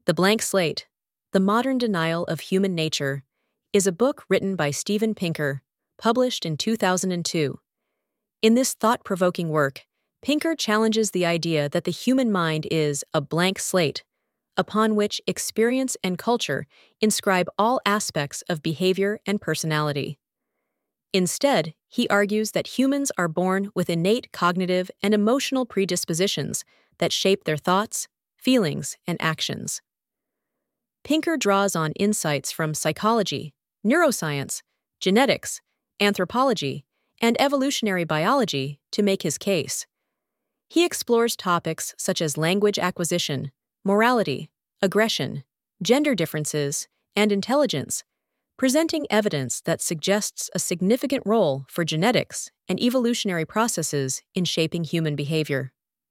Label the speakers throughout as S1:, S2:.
S1: The Blank Slate, The Modern Denial of Human Nature, is a book written by Steven Pinker, published in 2002. In this thought-provoking work, Pinker challenges the idea that the human mind is a blank slate, upon which experience and culture inscribe all aspects of behavior and personality. Instead, he argues that humans are born with innate cognitive and emotional predispositions that shape their thoughts, feelings, and actions. Pinker draws on insights from psychology, neuroscience, genetics, anthropology, and evolutionary biology to make his case. He explores topics such as language acquisition, morality, aggression, gender differences, and intelligence, presenting evidence that suggests a significant role for genetics and evolutionary processes in shaping human behavior.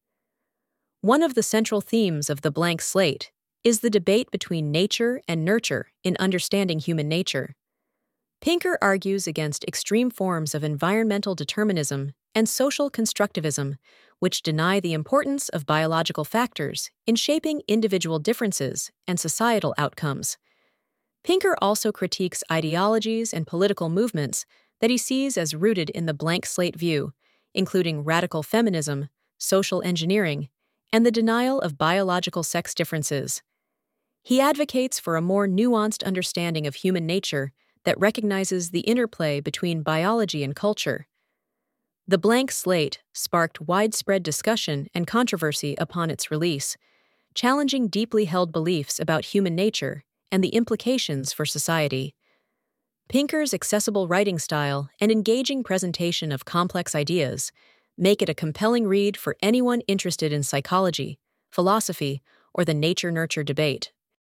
S1: One of the central themes of The Blank Slate is the debate between nature and nurture in understanding human nature. Pinker argues against extreme forms of environmental determinism and social constructivism, which deny the importance of biological factors in shaping individual differences and societal outcomes. Pinker also critiques ideologies and political movements that he sees as rooted in the blank slate view, including radical feminism, social engineering, and the denial of biological sex differences. He advocates for a more nuanced understanding of human nature that recognizes the interplay between biology and culture. The Blank Slate sparked widespread discussion and controversy upon its release, challenging deeply held beliefs about human nature and the implications for society. Pinker's accessible writing style and engaging presentation of complex ideas make it a compelling read for anyone interested in psychology, philosophy, or the nature-nurture debate.